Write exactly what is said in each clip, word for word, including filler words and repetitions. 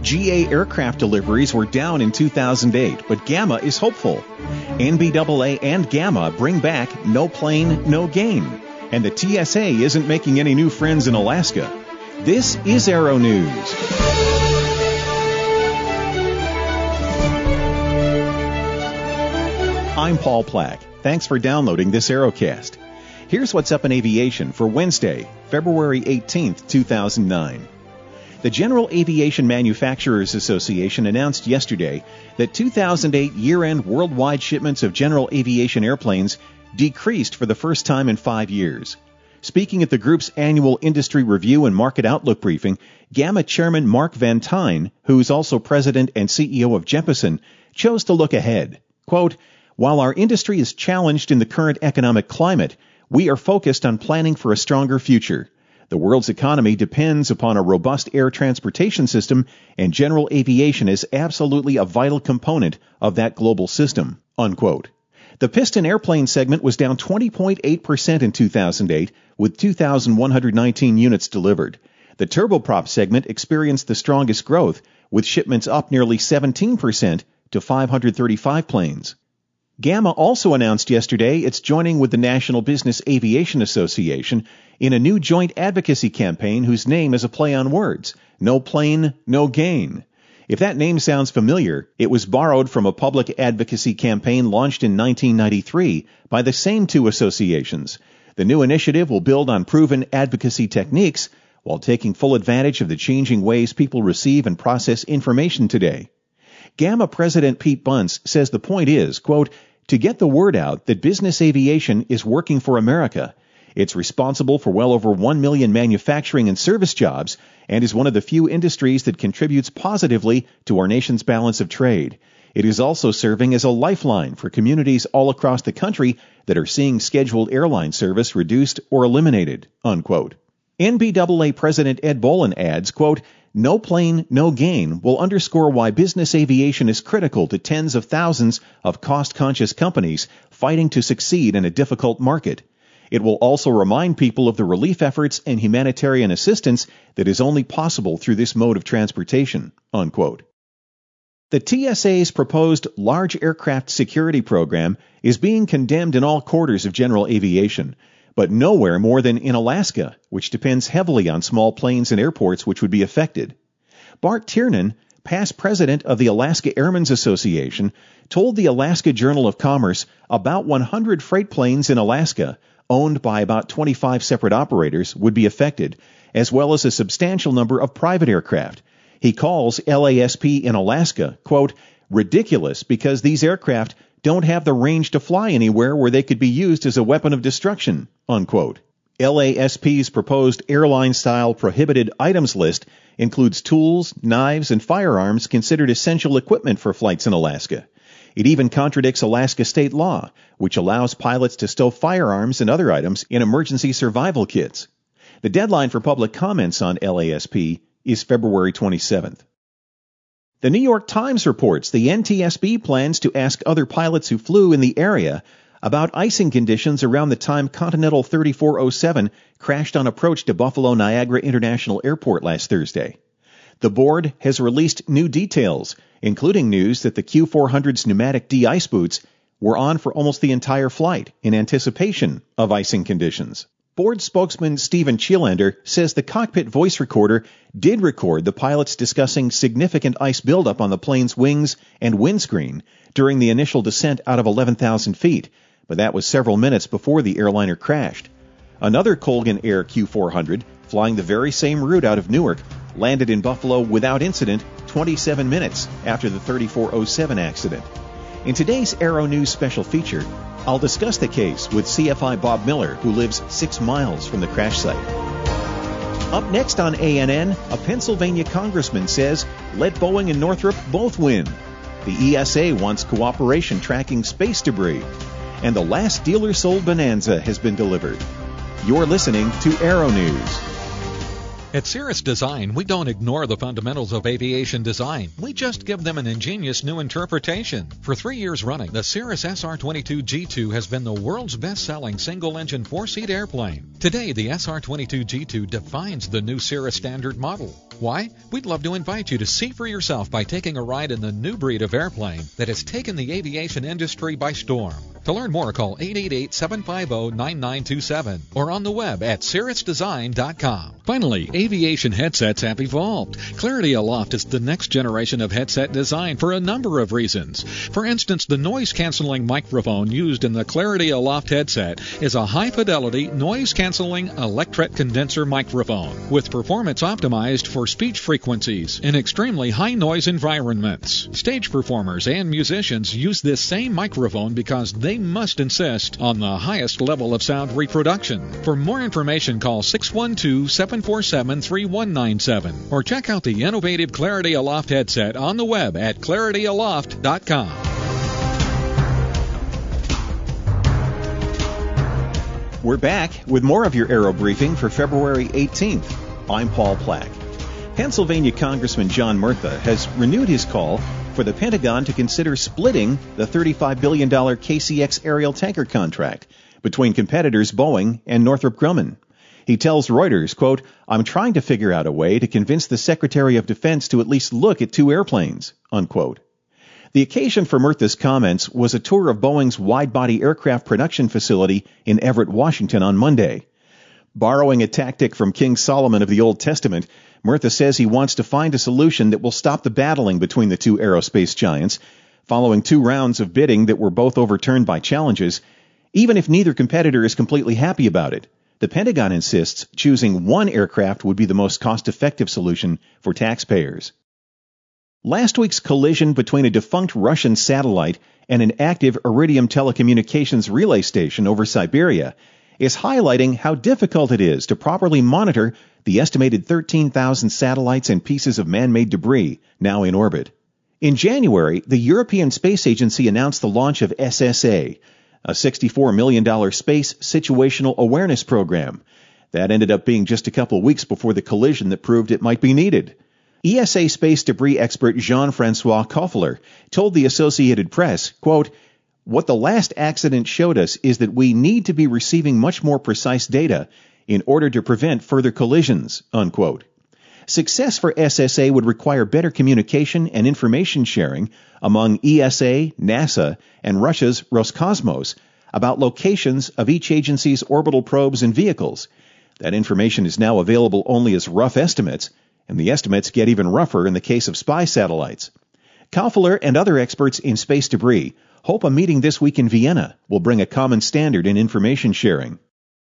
G A aircraft deliveries were down in two thousand eight, but Gamma is hopeful. N B A A and Gamma bring back no plane, no gain. And the T S A isn't making any new friends in Alaska. This is Aero News. I'm Paul Plack. Thanks for downloading this Aerocast. Here's what's up in aviation for Wednesday, February eighteenth, two thousand nine. The General Aviation Manufacturers Association announced yesterday that two thousand eight year-end worldwide shipments of general aviation airplanes decreased for the first time in five years. Speaking at the group's annual industry review and market outlook briefing, Gamma chairman Mark Van Tine, who's also president and C E O of Jeppesen, chose to look ahead. Quote, "While our industry is challenged in the current economic climate, we are focused on planning for a stronger future. The world's economy depends upon a robust air transportation system, and general aviation is absolutely a vital component of that global system." Unquote. The piston airplane segment was down twenty point eight percent in two thousand eight, with two thousand one hundred nineteen units delivered. The turboprop segment experienced the strongest growth, with shipments up nearly seventeen percent to five hundred thirty-five planes. Gamma also announced yesterday it's joining with the National Business Aviation Association in a new joint advocacy campaign whose name is a play on words, No Plane, No Gain. If that name sounds familiar, it was borrowed from a public advocacy campaign launched in nineteen ninety-three by the same two associations. The new initiative will build on proven advocacy techniques while taking full advantage of the changing ways people receive and process information today. Gamma President Pete Bunce says the point is, quote, "to get the word out that business aviation is working for America. It's responsible for well over one million manufacturing and service jobs and is one of the few industries that contributes positively to our nation's balance of trade. It is also serving as a lifeline for communities all across the country that are seeing scheduled airline service reduced or eliminated." Unquote. N B A A President Ed Bolin adds, quote, "No plane, no gain will underscore why business aviation is critical to tens of thousands of cost-conscious companies fighting to succeed in a difficult market. It will also remind people of the relief efforts and humanitarian assistance that is only possible through this mode of transportation." Unquote. The T S A's proposed large aircraft security program is being condemned in all quarters of general aviation, but nowhere more than in Alaska, which depends heavily on small planes and airports which would be affected. Bart Tiernan, past president of the Alaska Airmen's Association, told the Alaska Journal of Commerce about one hundred freight planes in Alaska, owned by about twenty-five separate operators, would be affected, as well as a substantial number of private aircraft. He calls L A S P in Alaska, quote, "ridiculous because these aircraft don't have the range to fly anywhere where they could be used as a weapon of destruction." Unquote. L A S P's proposed airline-style prohibited items list includes tools, knives, and firearms considered essential equipment for flights in Alaska. It even contradicts Alaska state law, which allows pilots to stow firearms and other items in emergency survival kits. The deadline for public comments on L A S P is February twenty-seventh. The New York Times reports the N T S B plans to ask other pilots who flew in the area about icing conditions around the time Continental thirty-four oh seven crashed on approach to Buffalo Niagara International Airport last Thursday. The board has released new details, including news that the Q four hundred's pneumatic de-ice boots were on for almost the entire flight in anticipation of icing conditions. Board spokesman Stephen Chielander says the cockpit voice recorder did record the pilots discussing significant ice buildup on the plane's wings and windscreen during the initial descent out of eleven thousand feet, but that was several minutes before the airliner crashed. Another Colgan Air Q four hundred, flying the very same route out of Newark, landed in Buffalo without incident twenty-seven minutes after the thirty-four oh seven accident. In today's Aero News special feature, I'll discuss the case with C F I Bob Miller, who lives six miles from the crash site. Up next on A N N, a Pennsylvania congressman says, let Boeing and Northrop both win. The E S A wants cooperation tracking space debris. And the last dealer-sold Bonanza has been delivered. You're listening to Aero News. At Cirrus Design, we don't ignore the fundamentals of aviation design. We just give them an ingenious new interpretation. For three years running, the Cirrus S R twenty-two G two has been the world's best-selling single-engine four-seat airplane. Today, the S R twenty-two G two defines the new Cirrus standard model. Why? We'd love to invite you to see for yourself by taking a ride in the new breed of airplane that has taken the aviation industry by storm. To learn more, call eight eight eight, seven five zero, nine nine two seven or on the web at cirrus design dot com. Finally, aviation headsets have evolved. Clarity Aloft is the next generation of headset design for a number of reasons. For instance, the noise-canceling microphone used in the Clarity Aloft headset is a high-fidelity, noise-canceling electret condenser microphone with performance optimized for speech frequencies in extremely high-noise environments. Stage performers and musicians use this same microphone because they must insist on the highest level of sound reproduction. For more information, call six one two, seven four seven, three one nine seven or check out the innovative Clarity Aloft headset on the web at clarity aloft dot com. We're back with more of your Aero Briefing for February eighteenth. I'm Paul Plack. Pennsylvania Congressman John Murtha has renewed his call for the Pentagon to consider splitting the thirty-five billion dollars K C X aerial tanker contract between competitors Boeing and Northrop Grumman. He tells Reuters, quote, "I'm trying to figure out a way to convince the Secretary of Defense to at least look at two airplanes," unquote. The occasion for Murtha's comments was a tour of Boeing's wide-body aircraft production facility in Everett, Washington on Monday. Borrowing a tactic from King Solomon of the Old Testament, Murtha says he wants to find a solution that will stop the battling between the two aerospace giants. Following two rounds of bidding that were both overturned by challenges, even if neither competitor is completely happy about it, the Pentagon insists choosing one aircraft would be the most cost-effective solution for taxpayers. Last week's collision between a defunct Russian satellite and an active Iridium telecommunications relay station over Siberia is highlighting how difficult it is to properly monitor the estimated thirteen thousand satellites and pieces of man-made debris now in orbit. In January, the European Space Agency announced the launch of S S A, a sixty-four million dollars space situational awareness program. That ended up being just a couple weeks before the collision that proved it might be needed. E S A space debris expert Jean-Francois Koffler told the Associated Press, quote, "What the last accident showed us is that we need to be receiving much more precise data in order to prevent further collisions," unquote. Success for S S A would require better communication and information sharing among E S A, NASA, and Russia's Roscosmos about locations of each agency's orbital probes and vehicles. That information is now available only as rough estimates, and the estimates get even rougher in the case of spy satellites. Koffler and other experts in space debris hope a meeting this week in Vienna will bring a common standard in information sharing.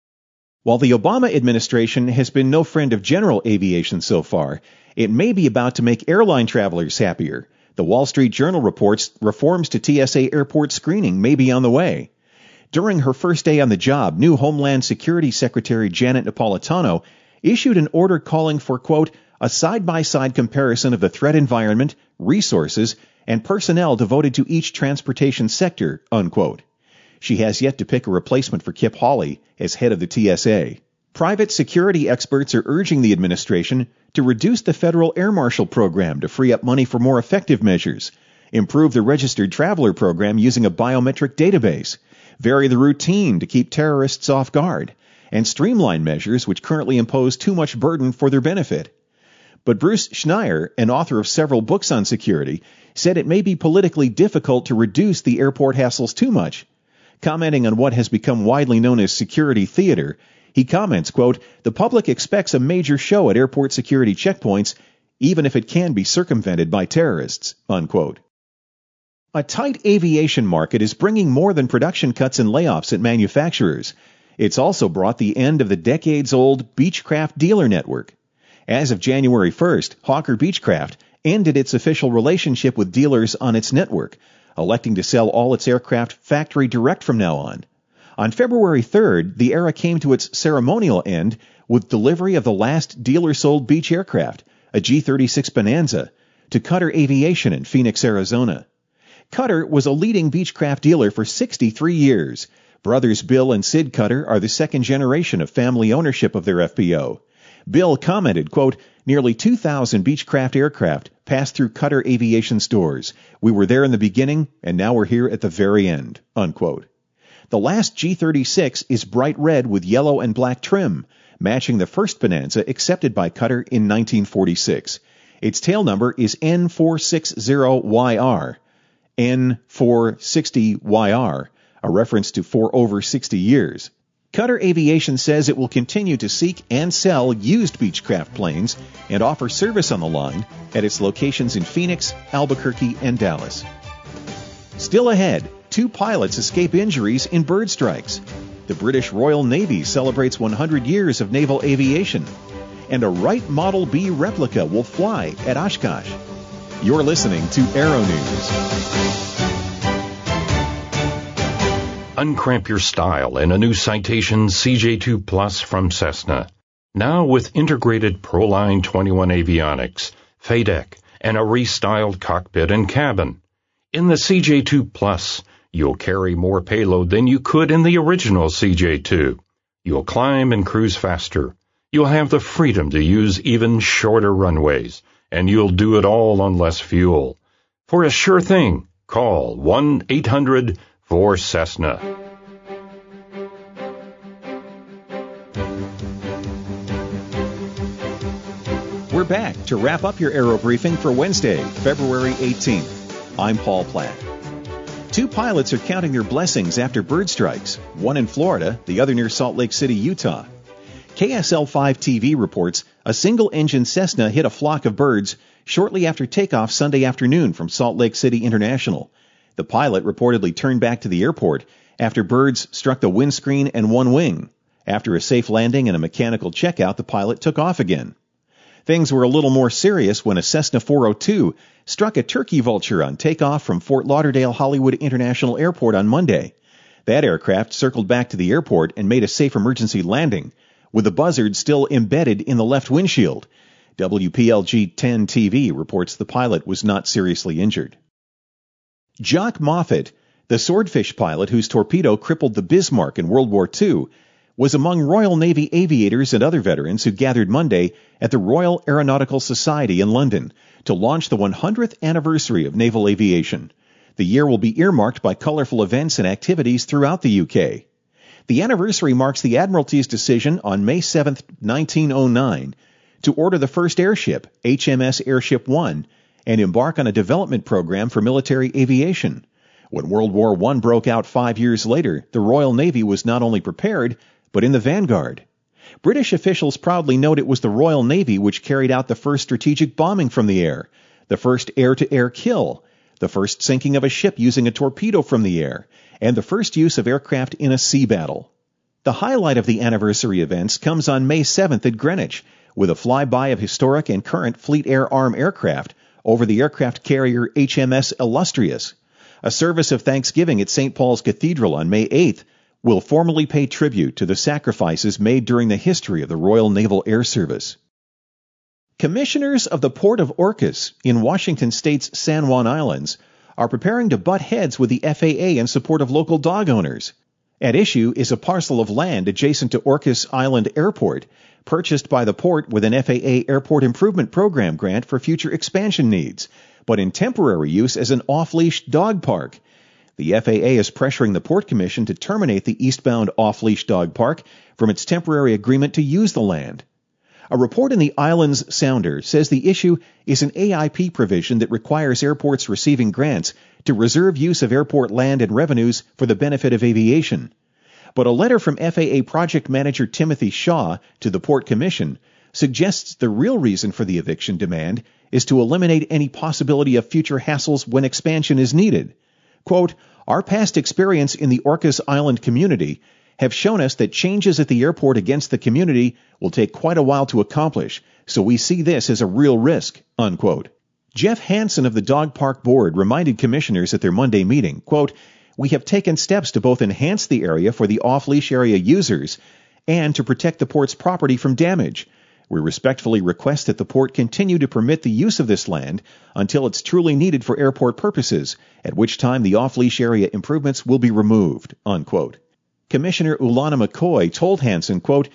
While the Obama administration has been no friend of general aviation so far, it may be about to make airline travelers happier. The Wall Street Journal reports reforms to T S A airport screening may be on the way. During her first day on the job, new Homeland Security Secretary Janet Napolitano issued an order calling for, quote, "a side-by-side comparison of the threat environment, resources, and personnel devoted to each transportation sector," unquote. She has yet to pick a replacement for Kip Hawley as head of the T S A. Private security experts are urging the administration to reduce the federal air marshal program to free up money for more effective measures, improve the registered traveler program using a biometric database, vary the routine to keep terrorists off guard, and streamline measures which currently impose too much burden for their benefit. But Bruce Schneier, an author of several books on security, said it may be politically difficult to reduce the airport hassles too much. Commenting on what has become widely known as security theater, he comments, quote, "The public expects a major show at airport security checkpoints, even if it can be circumvented by terrorists," unquote. A tight aviation market is bringing more than production cuts and layoffs at manufacturers. It's also brought the end of the decades-old Beechcraft dealer network. As of January first, Hawker Beechcraft ended its official relationship with dealers on its network, electing to sell all its aircraft factory direct from now on. On February third, the era came to its ceremonial end with delivery of the last dealer-sold Beech aircraft, a G thirty-six Bonanza, to Cutter Aviation in Phoenix, Arizona. Cutter was a leading Beechcraft dealer for sixty-three years. Brothers Bill and Sid Cutter are the second generation of family ownership of their F B O. Bill commented, quote, "Nearly two thousand Beechcraft aircraft passed through Qatar Aviation stores. We were there in the beginning, and now we're here at the very end," unquote. The last G thirty-six is bright red with yellow and black trim, matching the first Bonanza accepted by Qatar in nineteen forty-six. Its tail number is N four sixty Y R. N four sixty Y R, a reference to four over sixty years. Qatar Aviation says it will continue to seek and sell used Beechcraft planes and offer service on the line at its locations in Phoenix, Albuquerque, and Dallas. Still ahead, two pilots escape injuries in bird strikes. The British Royal Navy celebrates one hundred years of naval aviation. And a Wright Model B replica will fly at Oshkosh. You're listening to Aero News. Uncramp your style in a new Citation C J two Plus from Cessna. Now with integrated Proline twenty-one avionics, F A D E C, and a restyled cockpit and cabin. In the C J two Plus, you'll carry more payload than you could in the original C J two. You'll climb and cruise faster. You'll have the freedom to use even shorter runways, and you'll do it all on less fuel. For a sure thing, call one eight hundred four Cessna. We're back to wrap up your Aero Briefing for Wednesday, February eighteenth. I'm Paul Platt. Two pilots are counting their blessings after bird strikes, one in Florida, the other near Salt Lake City, Utah. K S L five T V reports a single-engine Cessna hit a flock of birds shortly after takeoff Sunday afternoon from Salt Lake City International. The pilot reportedly turned back to the airport after birds struck the windscreen and one wing. After a safe landing and a mechanical checkout, the pilot took off again. Things were a little more serious when a Cessna four oh two struck a turkey vulture on takeoff from Fort Lauderdale Hollywood International Airport on Monday. That aircraft circled back to the airport and made a safe emergency landing, with the buzzard still embedded in the left windshield. W P L G ten T V reports the pilot was not seriously injured. Jock Moffett, the swordfish pilot whose torpedo crippled the Bismarck in World War Two, was among Royal Navy aviators and other veterans who gathered Monday at the Royal Aeronautical Society in London to launch the one hundredth anniversary of naval aviation. The year will be earmarked by colorful events and activities throughout the U K. The anniversary marks the Admiralty's decision on May seventh, nineteen oh nine, to order the first airship, H M S Airship One, and embark on a development program for military aviation. When World War One broke out five years later, the Royal Navy was not only prepared, but in the vanguard. British officials proudly note it was the Royal Navy which carried out the first strategic bombing from the air, the first air-to-air kill, the first sinking of a ship using a torpedo from the air, and the first use of aircraft in a sea battle. The highlight of the anniversary events comes on May seventh at Greenwich, with a flyby of historic and current Fleet Air Arm aircraft over the aircraft carrier H M S Illustrious. A service of thanksgiving at Saint Paul's Cathedral on May eighth will formally pay tribute to the sacrifices made during the history of the Royal Naval Air Service. Commissioners of the Port of Orcas in Washington State's San Juan Islands are preparing to butt heads with the F A A in support of local dog owners. At issue is a parcel of land adjacent to Orcas Island Airport, purchased by the port with an F A A Airport Improvement Program grant for future expansion needs, but in temporary use as an off-leash dog park. The F A A is pressuring the Port Commission to terminate the eastbound off-leash dog park from its temporary agreement to use the land. A report in the Islands Sounder says the issue is an A I P provision that requires airports receiving grants to reserve use of airport land and revenues for the benefit of aviation. But a letter from F A A project manager Timothy Shaw to the Port Commission suggests the real reason for the eviction demand is to eliminate any possibility of future hassles when expansion is needed. Quote, "Our past experience in the Orcas Island community have shown us that changes at the airport against the community will take quite a while to accomplish, so we see this as a real risk," unquote. Jeff Hansen of the Dog Park Board reminded commissioners at their Monday meeting, quote, "We have taken steps to both enhance the area for the off-leash area users and to protect the port's property from damage. We respectfully request that the port continue to permit the use of this land until it's truly needed for airport purposes, at which time the off-leash area improvements will be removed," unquote. Commissioner Ulana McCoy told Hansen, quote,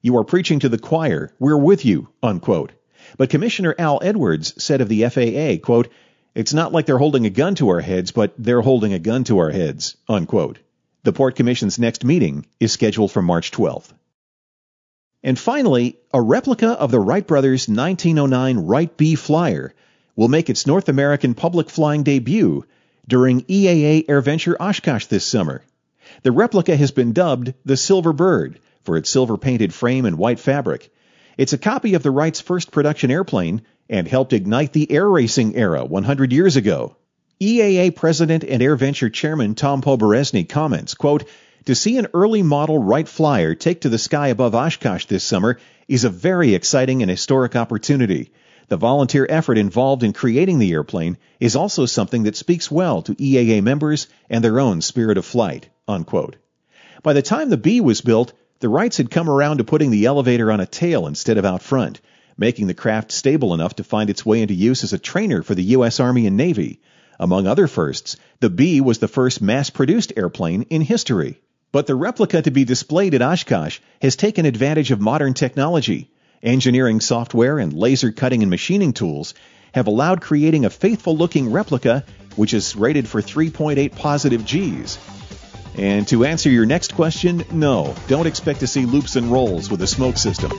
"You are preaching to the choir. We're with you," unquote. But Commissioner Al Edwards said of the F A A, quote, "It's not like they're holding a gun to our heads, but they're holding a gun to our heads," unquote. The Port Commission's next meeting is scheduled for March twelfth. And finally, a replica of the Wright brothers' nineteen oh nine Wright B Flyer will make its North American public flying debut during E A A AirVenture Oshkosh this summer. The replica has been dubbed the Silver Bird for its silver-painted frame and white fabric. It's a copy of the Wright's first production airplane and helped ignite the air racing era one hundred years ago. E A A President and AirVenture Chairman Tom Poberezny comments, quote, "To see an early model Wright Flyer take to the sky above Oshkosh this summer is a very exciting and historic opportunity. The volunteer effort involved in creating the airplane is also something that speaks well to E A A members and their own spirit of flight," unquote. By the time the B was built, the Wrights had come around to putting the elevator on a tail instead of out front, making the craft stable enough to find its way into use as a trainer for the U S Army and Navy. Among other firsts, the B was the first mass-produced airplane in history. But the replica to be displayed at Oshkosh has taken advantage of modern technology. Engineering software and laser cutting and machining tools have allowed creating a faithful-looking replica which is rated for three point eight positive G's. And to answer your next question, no, don't expect to see loops and rolls with a smoke system.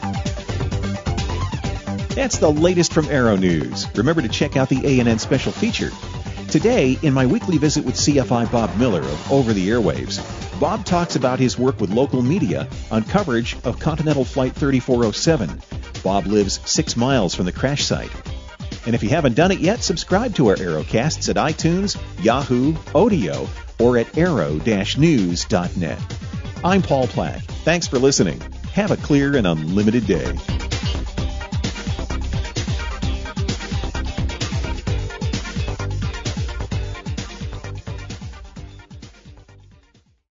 That's the latest from Aero News. Remember to check out the A and N special feature. Today, in my weekly visit with C F I Bob Miller of Over the Airwaves, Bob talks about his work with local media on coverage of Continental Flight thirty-four oh seven. Bob lives six miles from the crash site. And if you haven't done it yet, subscribe to our Aerocasts at iTunes, Yahoo, Odeo, or at aero dash news dot net. I'm Paul Plack. Thanks for listening. Have a clear and unlimited day.